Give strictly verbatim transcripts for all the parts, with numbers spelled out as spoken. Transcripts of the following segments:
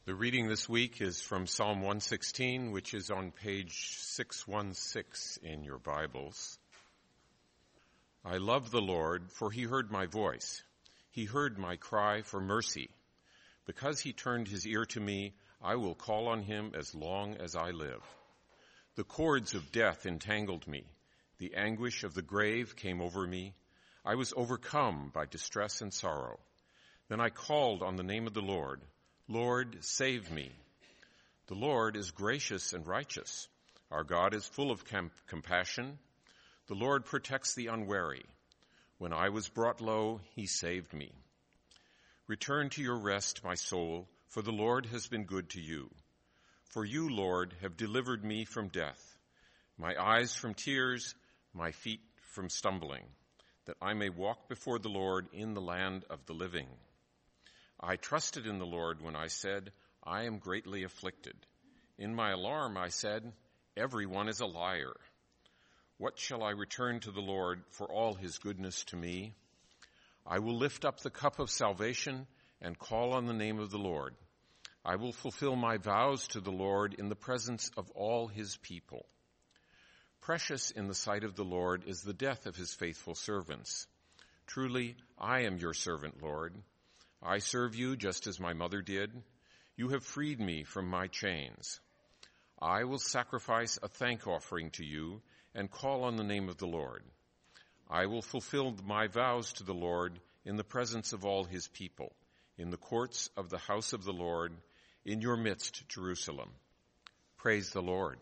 The reading this week is from Psalm one sixteen, which is on page six sixteen in your Bibles. I love the Lord, for he heard my voice. He heard my cry for mercy. Because he turned his ear to me, I will call on him as long as I live. The cords of death entangled me. The anguish of the grave came over me. I was overcome by distress and sorrow. Then I called on the name of the Lord. Lord, save me. The Lord is gracious and righteous. Our God is full of com- compassion. The Lord protects the unwary. When I was brought low, he saved me. Return to your rest, my soul, for the Lord has been good to you. For you, Lord, have delivered me from death, my eyes from tears, my feet from stumbling, that I may walk before the Lord in the land of the living. I trusted in the Lord when I said, I am greatly afflicted. In my alarm I said, everyone is a liar. What shall I return to the Lord for all his goodness to me? I will lift up the cup of salvation and call on the name of the Lord. I will fulfill my vows to the Lord in the presence of all his people. Precious in the sight of the Lord is the death of his faithful servants. Truly, I am your servant, Lord. I serve you just as my mother did. You have freed me from my chains. I will sacrifice a thank offering to you and call on the name of the Lord. I will fulfill my vows to the Lord in the presence of all his people, in the courts of the house of the Lord, in your midst, Jerusalem. Praise the Lord.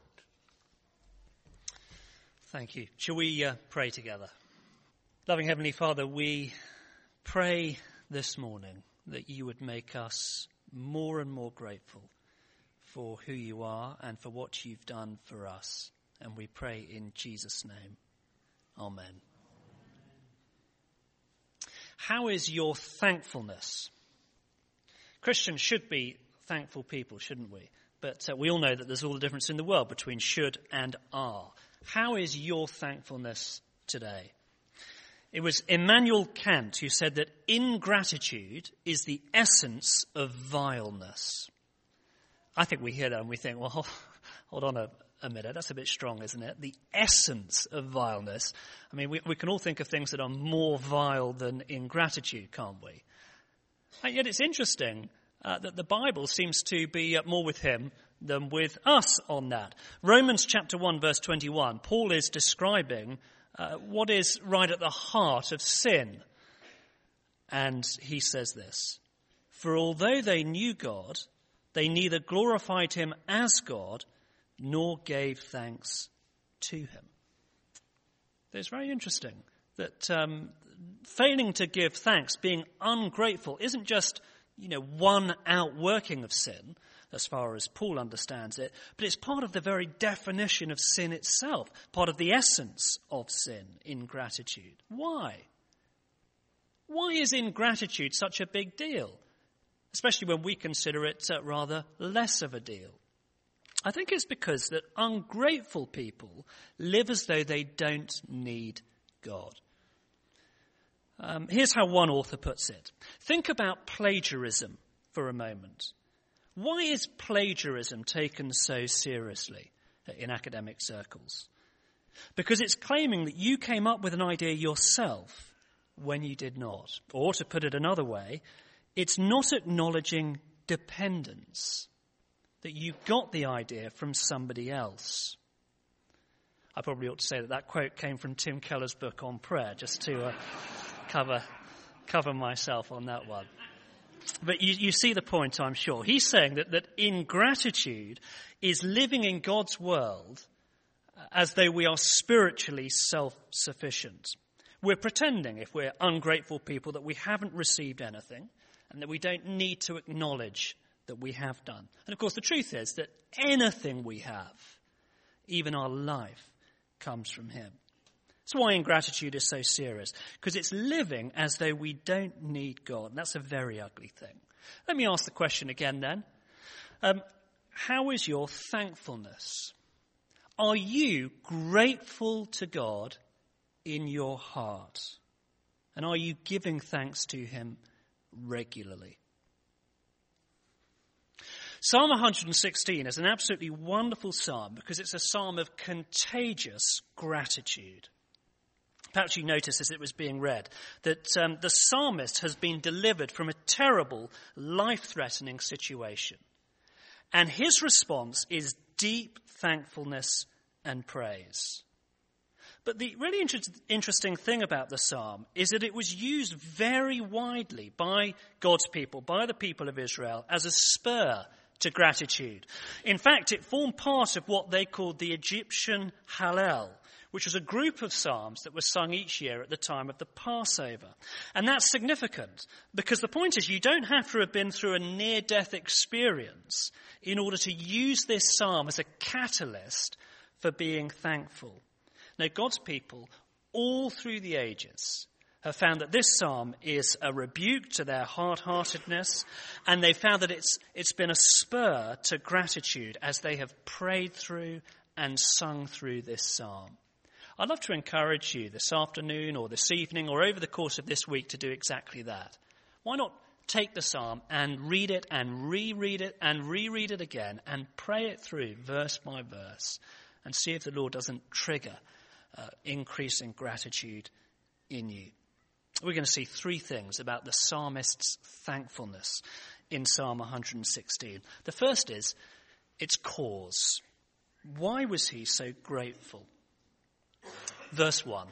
Thank you. Shall we uh, pray together? Loving Heavenly Father, we pray this morning that you would make us more and more grateful for who you are and for what you've done for us. And we pray in Jesus' name. Amen. How is your thankfulness? Christians should be thankful people, shouldn't we? But uh, we all know that there's all the difference in the world between should and are. How is your thankfulness today? It was Immanuel Kant who said that ingratitude is the essence of vileness. I think we hear that and we think, well, hold, hold on a, a minute, that's a bit strong, isn't it? The essence of vileness. I mean, we, we can all think of things that are more vile than ingratitude, can't we? And yet it's interesting uh, that the Bible seems to be uh, more with him than with us on that. Romans chapter one, verse twenty-one, Paul is describing Uh, what is right at the heart of sin. And he says this, for although they knew God, they neither glorified him as God, nor gave thanks to him. It's very interesting that um, failing to give thanks, being ungrateful, isn't just, you know, one outworking of sin, as far as Paul understands it, but it's part of the very definition of sin itself, part of the essence of sin, ingratitude. Why? Why is ingratitude such a big deal, especially when we consider it uh, rather less of a deal? I think it's because that ungrateful people live as though they don't need God. Um, here's how one author puts it. Think about plagiarism for a moment. Why is plagiarism taken so seriously in academic circles? Because it's claiming that you came up with an idea yourself when you did not. Or, to put it another way, it's not acknowledging dependence, that you got the idea from somebody else. I probably ought to say that that quote came from Tim Keller's book on prayer, just to uh, cover cover myself on that one. But you, you see the point, I'm sure. He's saying that, that ingratitude is living in God's world as though we are spiritually self-sufficient. We're pretending, if we're ungrateful people, that we haven't received anything and that we don't need to acknowledge that we have done. And of course, the truth is that anything we have, even our life, comes from him. That's why ingratitude is so serious, because it's living as though we don't need God. And that's a very ugly thing. Let me ask the question again then. Um, how is your thankfulness? Are you grateful to God in your heart? And are you giving thanks to him regularly? Psalm one hundred sixteen is an absolutely wonderful psalm because it's a psalm of contagious gratitude. Perhaps you noticed as it was being read that um, the psalmist has been delivered from a terrible, life-threatening situation. And his response is deep thankfulness and praise. But the really inter- interesting thing about the psalm is that it was used very widely by God's people, by the people of Israel, as a spur to gratitude. In fact, it formed part of what they called the Egyptian Hallel, which was a group of psalms that were sung each year at the time of the Passover. And that's significant because the point is you don't have to have been through a near-death experience in order to use this psalm as a catalyst for being thankful. Now, God's people, all through the ages, have found that this psalm is a rebuke to their hard-heartedness, and they've found that it's it's been a spur to gratitude as they have prayed through and sung through this psalm. I'd love to encourage you this afternoon or this evening or over the course of this week to do exactly that. Why not take the psalm and read it and reread it and reread it again and pray it through verse by verse and see if the Lord doesn't trigger uh, increasing gratitude in you. We're going to see three things about the psalmist's thankfulness in Psalm one hundred sixteen. The first is its cause. Why was he so grateful? Verse one.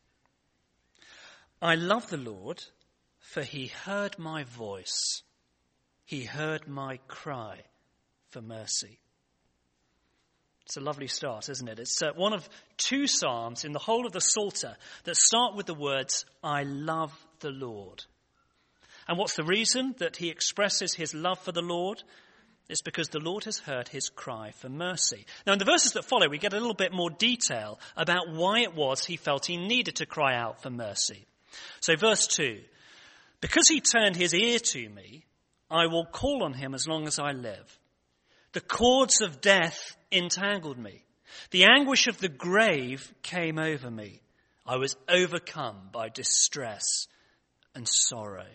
I love the Lord, for he heard my voice. He heard my cry for mercy. It's a lovely start, isn't it? It's uh, one of two psalms in the whole of the Psalter that start with the words, I love the Lord. And what's the reason that he expresses his love for the Lord? It's because the Lord has heard his cry for mercy. Now, in the verses that follow, we get a little bit more detail about why it was he felt he needed to cry out for mercy. So verse two, because he turned his ear to me, I will call on him as long as I live. The cords of death entangled me. The anguish of the grave came over me. I was overcome by distress and sorrow.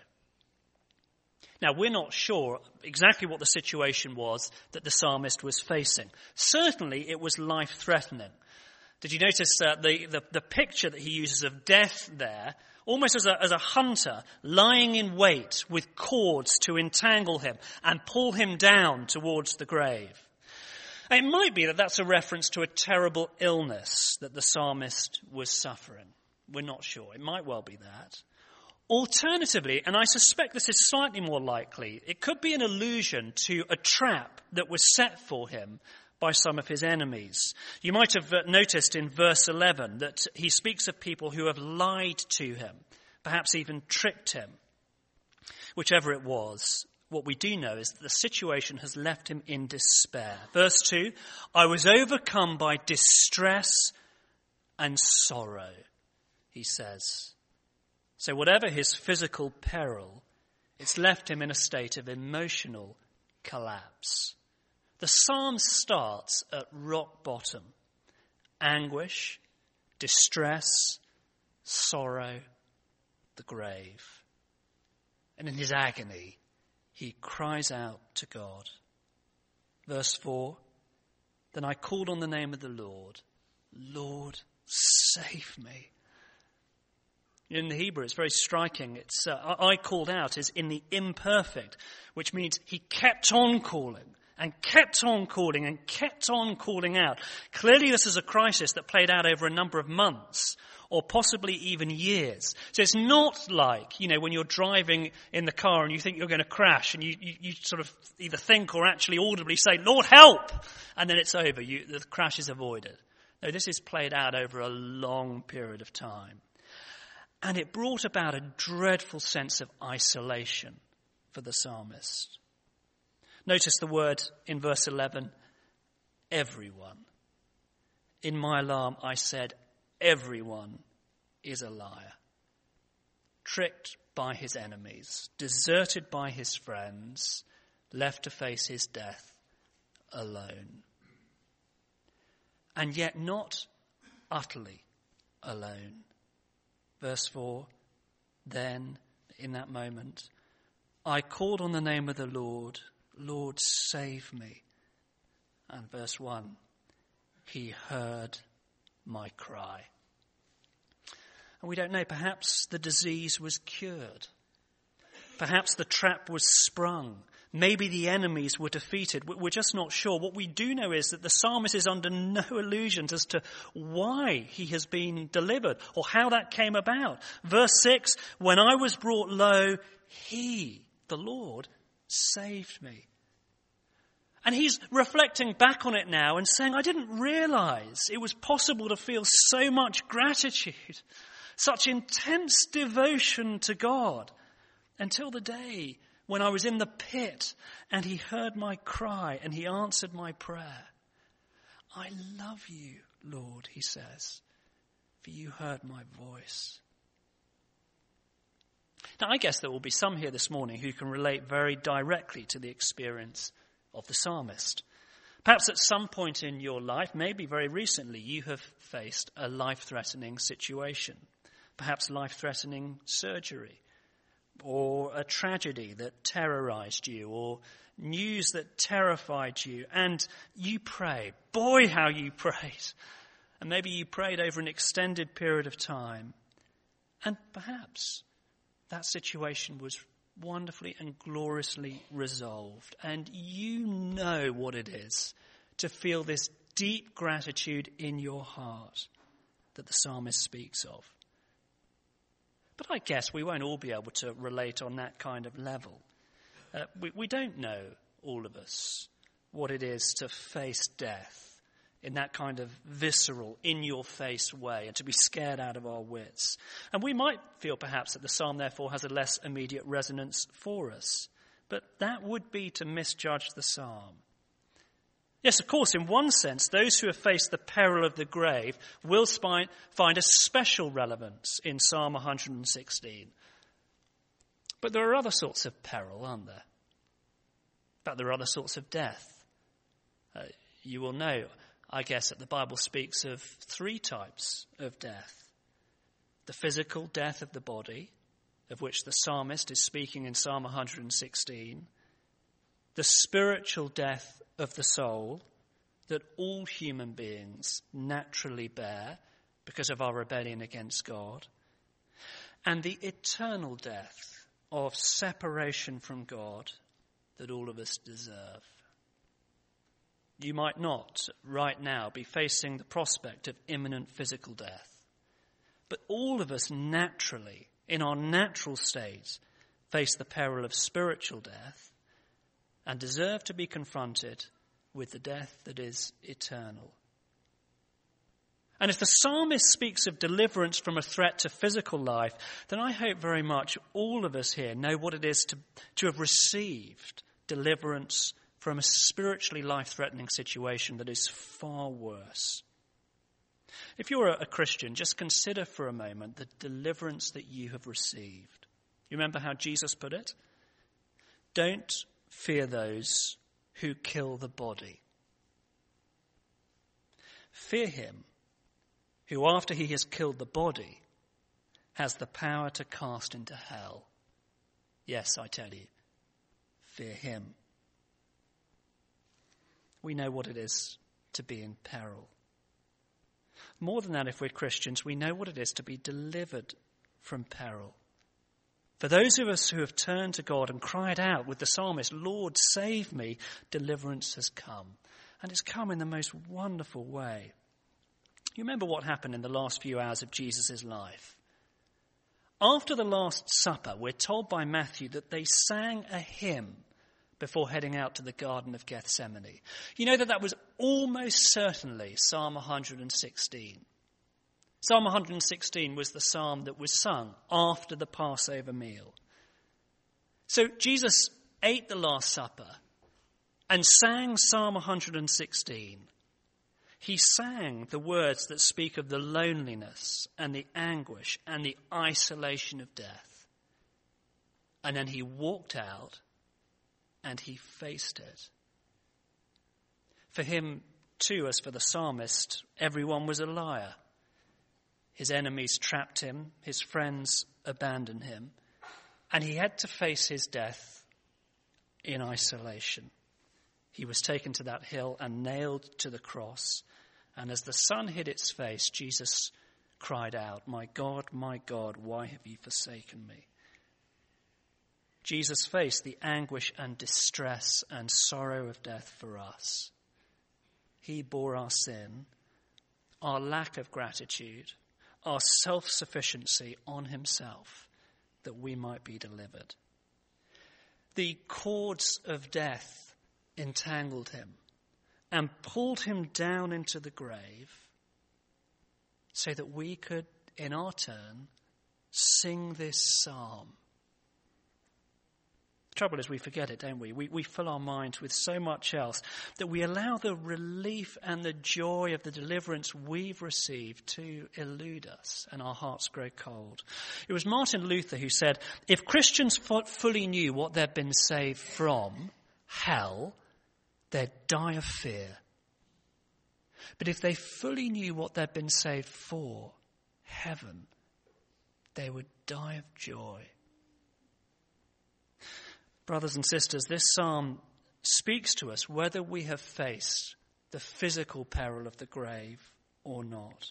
Now, we're not sure exactly what the situation was that the psalmist was facing. Certainly, it was life-threatening. Did you notice uh, the, the, the picture that he uses of death there, almost as a, as a hunter lying in wait with cords to entangle him and pull him down towards the grave? It might be that that's a reference to a terrible illness that the psalmist was suffering. We're not sure. It might well be that. Alternatively, and I suspect this is slightly more likely, it could be an allusion to a trap that was set for him by some of his enemies. You might have noticed in verse eleven that he speaks of people who have lied to him, perhaps even tricked him. Whichever it was, what we do know is that the situation has left him in despair. Verse two, I was overcome by distress and sorrow, he says. So whatever his physical peril, it's left him in a state of emotional collapse. The psalm starts at rock bottom. Anguish, distress, sorrow, the grave. And in his agony, he cries out to God. Verse four, then I called on the name of the Lord. Lord, save me. In the Hebrew, it's very striking. It's uh, I called out is in the imperfect, which means he kept on calling and kept on calling and kept on calling out. Clearly, this is a crisis that played out over a number of months or possibly even years. So it's not like, you know, when you're driving in the car and you think you're going to crash and you, you, you sort of either think or actually audibly say, Lord, help! And then it's over. You, the crash is avoided. No, this is played out over a long period of time. And it brought about a dreadful sense of isolation for the psalmist. Notice the word in verse eleven, everyone. In my alarm I said, everyone is a liar. Tricked by his enemies, deserted by his friends, left to face his death alone. And yet not utterly alone. Verse four, then, in that moment, I called on the name of the Lord. Lord, save me. And verse one, he heard my cry. And we don't know, perhaps the disease was cured. Perhaps the trap was sprung. Maybe the enemies were defeated. We're just not sure. What we do know is that the psalmist is under no illusions as to why he has been delivered or how that came about. Verse six, when I was brought low, he, the Lord, saved me. And he's reflecting back on it now and saying, I didn't realize it was possible to feel so much gratitude, such intense devotion to God, until the day when I was in the pit and he heard my cry and he answered my prayer. I love you, Lord, he says, for you heard my voice. Now, I guess there will be some here this morning who can relate very directly to the experience of the psalmist. Perhaps at some point in your life, maybe very recently, you have faced a life-threatening situation, perhaps life-threatening surgery, or a tragedy that terrorized you, or news that terrified you, and you pray. Boy, how you prayed. And maybe you prayed over an extended period of time. And perhaps that situation was wonderfully and gloriously resolved. And you know what it is to feel this deep gratitude in your heart that the psalmist speaks of. But I guess we won't all be able to relate on that kind of level. Uh, we, we don't know, all of us, what it is to face death in that kind of visceral, in-your-face way, and to be scared out of our wits. And we might feel perhaps that the psalm therefore has a less immediate resonance for us. But that would be to misjudge the psalm. Yes, of course, in one sense, those who have faced the peril of the grave will find a special relevance in Psalm one hundred sixteen. But there are other sorts of peril, aren't there? In fact, there are other sorts of death. Uh, you will know, I guess, that the Bible speaks of three types of death. The physical death of the body, of which the psalmist is speaking in Psalm one hundred sixteen. The spiritual death of the soul that all human beings naturally bear because of our rebellion against God. And the eternal death of separation from God that all of us deserve. You might not, right now, be facing the prospect of imminent physical death. But all of us naturally, in our natural states, face the peril of spiritual death and deserve to be confronted with the death that is eternal. And if the psalmist speaks of deliverance from a threat to physical life, then I hope very much all of us here know what it is to, to have received deliverance from a spiritually life-threatening situation that is far worse. If you're a Christian, just consider for a moment the deliverance that you have received. You remember how Jesus put it? Don't fear those who kill the body. Fear him who, after he has killed the body, has the power to cast into hell. Yes, I tell you, fear him. We know what it is to be in peril. More than that, if we're Christians, we know what it is to be delivered from peril. For those of us who have turned to God and cried out with the psalmist, Lord, save me, deliverance has come. And it's come in the most wonderful way. You remember what happened in the last few hours of Jesus' life? After the Last Supper, we're told by Matthew that they sang a hymn before heading out to the Garden of Gethsemane. You know that that was almost certainly Psalm one hundred sixteen. Psalm one hundred sixteen was the psalm that was sung after the Passover meal. So Jesus ate the Last Supper and sang Psalm one hundred sixteen. He sang the words that speak of the loneliness and the anguish and the isolation of death. And then he walked out and he faced it. For him, too, as for the psalmist, everyone was a liar. His enemies trapped him, his friends abandoned him, and he had to face his death in isolation. He was taken to that hill and nailed to the cross. And as the sun hid its face, Jesus cried out, "My God, my God, why have you forsaken me?" Jesus faced the anguish and distress and sorrow of death for us. He bore our sin, our lack of gratitude, our self-sufficiency on himself, that we might be delivered. The cords of death entangled him and pulled him down into the grave so that we could, in our turn, sing this psalm. The trouble is we forget it, don't we? we? We fill our minds with so much else that we allow the relief and the joy of the deliverance we've received to elude us, and our hearts grow cold. It was Martin Luther who said, if Christians fully knew what they'd been saved from, hell, they'd die of fear. But if they fully knew what they'd been saved for, heaven, they would die of joy. Brothers and sisters, this psalm speaks to us whether we have faced the physical peril of the grave or not.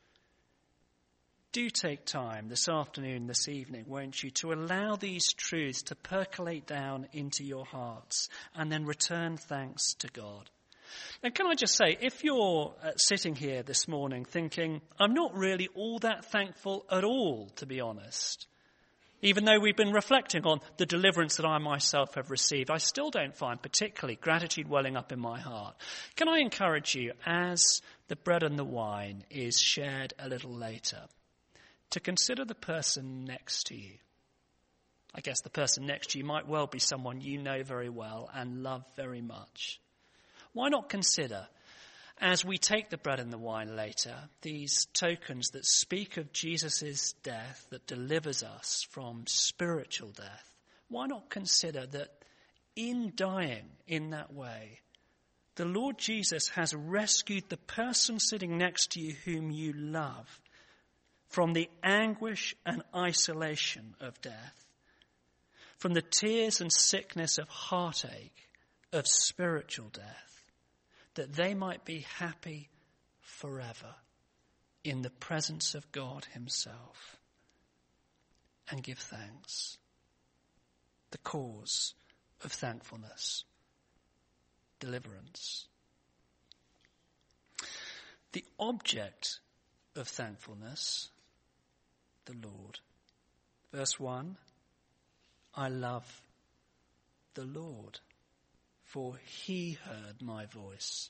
Do take time this afternoon, this evening, won't you, to allow these truths to percolate down into your hearts and then return thanks to God. And can I just say, if you're uh, sitting here this morning thinking, I'm not really all that thankful at all, to be honest, even though we've been reflecting on the deliverance that I myself have received, I still don't find particularly gratitude welling up in my heart. Can I encourage you, as the bread and the wine is shared a little later, to consider the person next to you? I guess the person next to you might well be someone you know very well and love very much. Why not consider, as we take the bread and the wine later, these tokens that speak of Jesus' death that delivers us from spiritual death? Why not consider that in dying in that way, the Lord Jesus has rescued the person sitting next to you whom you love from the anguish and isolation of death, from the tears and sickness of heartache, of spiritual death, that they might be happy forever in the presence of God himself, and give thanks. The cause of thankfulness, deliverance. The object of thankfulness, the Lord. Verse one, I love the Lord, for he heard my voice.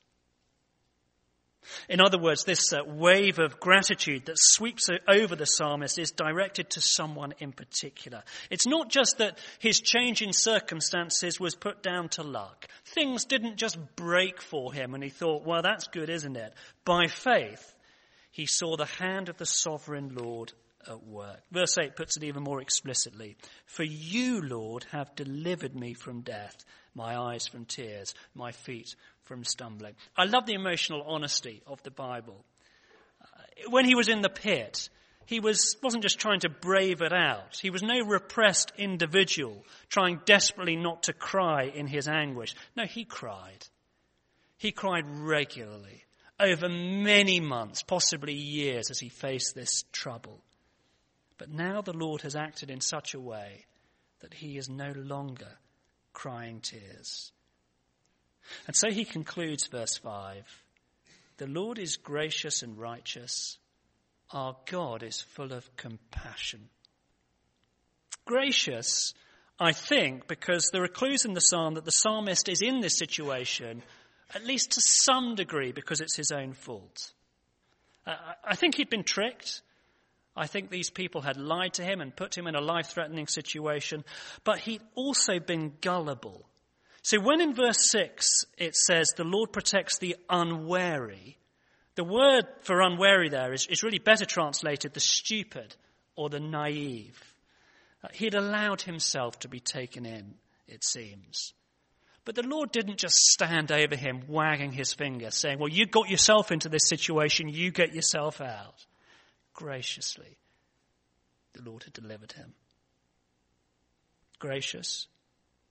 In other words, this uh, wave of gratitude that sweeps over the psalmist is directed to someone in particular. It's not just that his change in circumstances was put down to luck. Things didn't just break for him and he thought, well, that's good, isn't it? By faith, he saw the hand of the sovereign Lord at work. Verse eight puts it even more explicitly. For you, Lord, have delivered me from death, my eyes from tears, my feet from stumbling. I love the emotional honesty of the Bible. Uh, when he was in the pit, he was, wasn't just trying to brave it out. He was no repressed individual trying desperately not to cry in his anguish. No, he cried. He cried regularly over many months, possibly years, as he faced this trouble. But now the Lord has acted in such a way that he is no longer crying tears. And so he concludes verse five. The Lord is gracious and righteous. Our God is full of compassion. Gracious, I think, because there are clues in the psalm that the psalmist is in this situation, at least to some degree, because it's his own fault. Uh, I think he'd been tricked. I think these people had lied to him and put him in a life-threatening situation, but he'd also been gullible. So when in verse six it says the Lord protects the unwary, the word for unwary there is, is really better translated the stupid or the naive. Uh, he'd allowed himself to be taken in, it seems. But the Lord didn't just stand over him wagging his finger saying, well, you got yourself into this situation, you get yourself out. Graciously, the Lord had delivered him. Gracious,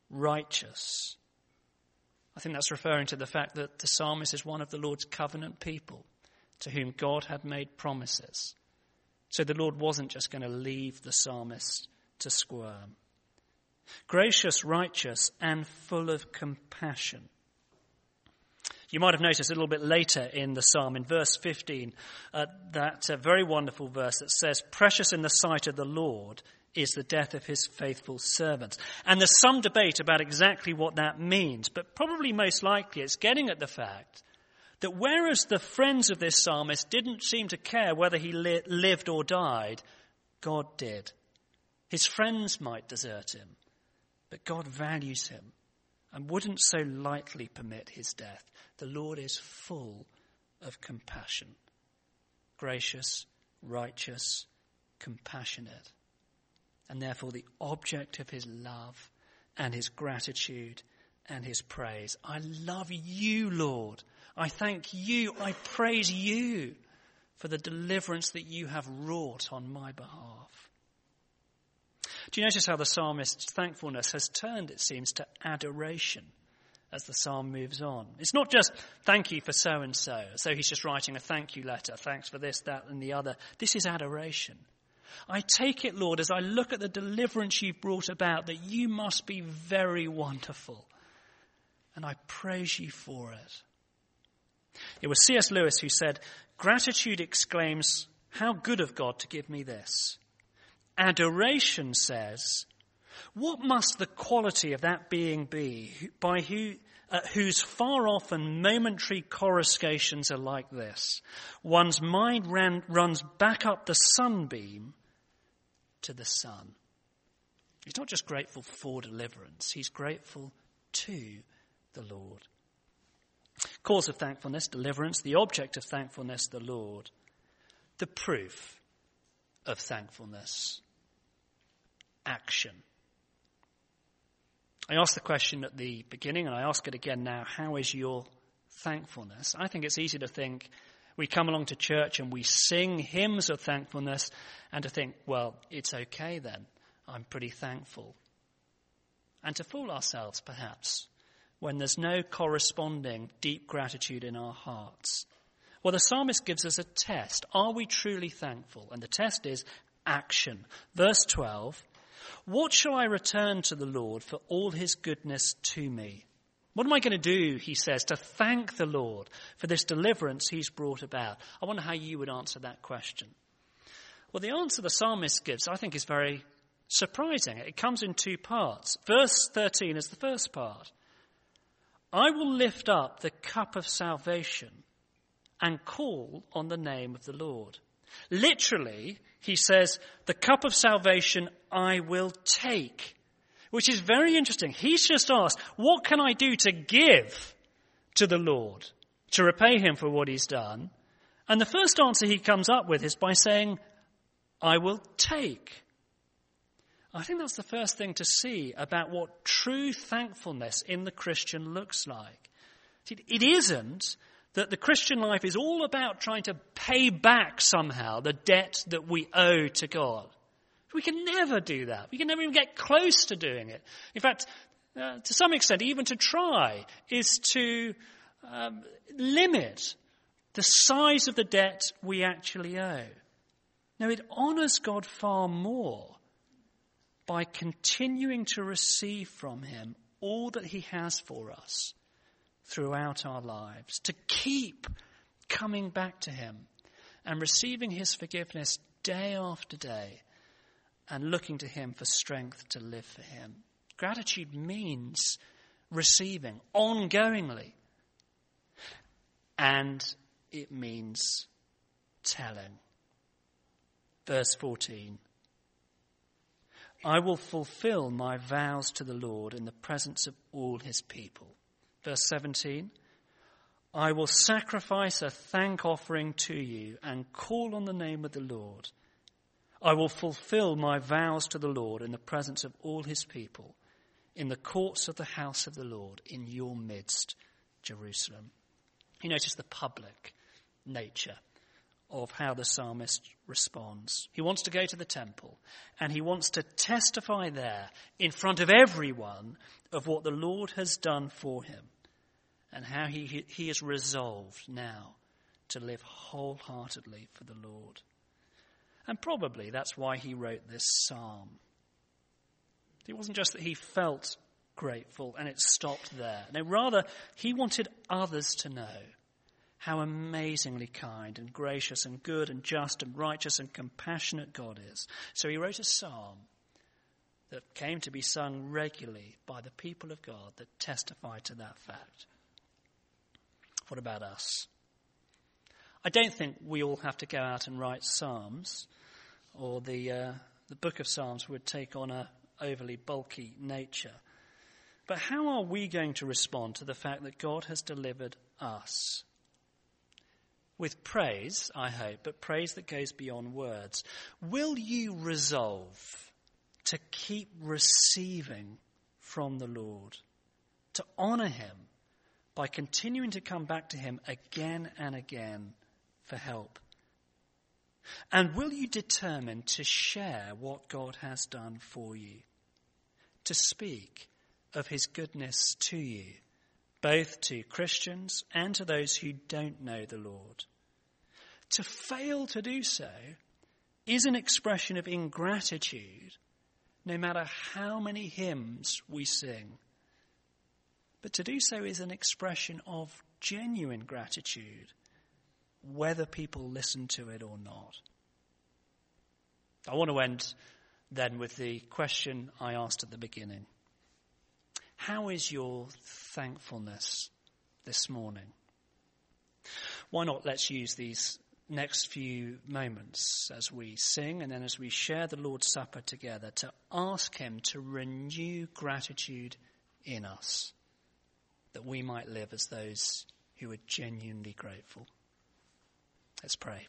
righteous. I think that's referring to the fact that the psalmist is one of the Lord's covenant people to whom God had made promises. So the Lord wasn't just going to leave the psalmist to squirm. Gracious, righteous, and full of compassion. You might have noticed a little bit later in the psalm, in verse fifteen, uh, that uh, very wonderful verse that says, "Precious in the sight of the Lord is the death of his faithful servants." And there's some debate about exactly what that means, but probably most likely it's getting at the fact that whereas the friends of this psalmist didn't seem to care whether he li- lived or died, God did. His friends might desert him, but God values him and wouldn't so lightly permit his death. The Lord is full of compassion, gracious, righteous, compassionate, and therefore the object of his love and his gratitude and his praise. I love you, Lord. I thank you. I praise you for the deliverance that you have wrought on my behalf. Do you notice how the psalmist's thankfulness has turned, it seems, to adoration as the psalm moves on? It's not just thank you for so-and-so, as though he's just writing a thank you letter. Thanks for this, that, and the other. This is adoration. I take it, Lord, as I look at the deliverance you've brought about, that you must be very wonderful. And I praise you for it. It was C S Lewis who said, "Gratitude exclaims, how good of God to give me this. Adoration says, what must the quality of that being be by who, uh, whose far off and momentary coruscations are like this? One's mind ran, runs back up the sunbeam to the sun." He's not just grateful for deliverance, he's grateful to the Lord. Cause of thankfulness, deliverance. The object of thankfulness, the Lord. The proof of thankfulness, action. I asked the question at the beginning, and I ask it again now, how is your thankfulness? I think it's easy to think we come along to church and we sing hymns of thankfulness and to think, well, it's okay then. I'm pretty thankful. And to fool ourselves, perhaps, when there's no corresponding deep gratitude in our hearts. Well, the psalmist gives us a test. Are we truly thankful? And the test is action. Verse twelve, "What shall I return to the Lord for all his goodness to me?" What am I going to do, he says, to thank the Lord for this deliverance he's brought about? I wonder how you would answer that question. Well, the answer the psalmist gives, I think, is very surprising. It comes in two parts. Verse thirteen is the first part. "I will lift up the cup of salvation and call on the name of the Lord." Literally, he says, the cup of salvation I will take, which is very interesting. He's just asked, what can I do to give to the Lord, to repay him for what he's done? And the first answer he comes up with is by saying, I will take. I think that's the first thing to see about what true thankfulness in the Christian looks like. It isn't that the Christian life is all about trying to pay back somehow the debt that we owe to God. We can never do that. We can never even get close to doing it. In fact, uh, to some extent, even to try is to um, limit the size of the debt we actually owe. No, it honours God far more by continuing to receive from him all that he has for us throughout our lives, to keep coming back to him and receiving his forgiveness day after day and looking to him for strength to live for him. Gratitude means receiving ongoingly, and it means telling. Verse fourteen, "I will fulfill my vows to the Lord in the presence of all his people." Verse seventeen, "I will sacrifice a thank offering to you and call on the name of the Lord. I will fulfill my vows to the Lord in the presence of all his people, in the courts of the house of the Lord, in your midst, Jerusalem." You notice the public nature of how the psalmist responds. He wants to go to the temple, and he wants to testify there in front of everyone of what the Lord has done for him and how he, he is resolved now to live wholeheartedly for the Lord. And probably that's why he wrote this psalm. It wasn't just that he felt grateful and it stopped there. No, rather, he wanted others to know how amazingly kind and gracious and good and just and righteous and compassionate God is. So he wrote a psalm that came to be sung regularly by the people of God that testify to that fact. What about us? I don't think we all have to go out and write psalms, or the uh, the book of Psalms would take on a overly bulky nature. But how are we going to respond to the fact that God has delivered us? With praise, I hope, but praise that goes beyond words. Will you resolve to keep receiving from the Lord, to honour him by continuing to come back to him again and again for help? And will you determine to share what God has done for you, to speak of his goodness to you, both to Christians and to those who don't know the Lord? To fail to do so is an expression of ingratitude, no matter how many hymns we sing. But to do so is an expression of genuine gratitude, whether people listen to it or not. I want to end then with the question I asked at the beginning. How is your thankfulness this morning? Why not let's use these next few moments as we sing and then as we share the Lord's Supper together to ask him to renew gratitude in us, that we might live as those who are genuinely grateful. Let's pray.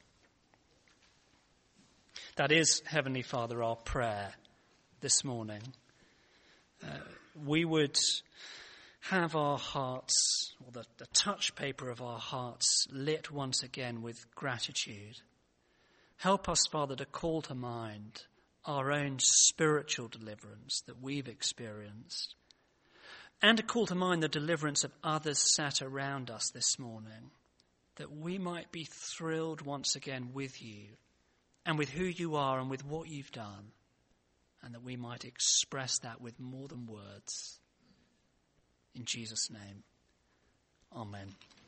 That is, Heavenly Father, our prayer this morning. Uh, we would have our hearts, or the, the touch paper of our hearts, lit once again with gratitude. Help us, Father, to call to mind our own spiritual deliverance that we've experienced, and to call to mind the deliverance of others sat around us this morning, that we might be thrilled once again with you and with who you are and with what you've done, and that we might express that with more than words. In Jesus' name, amen.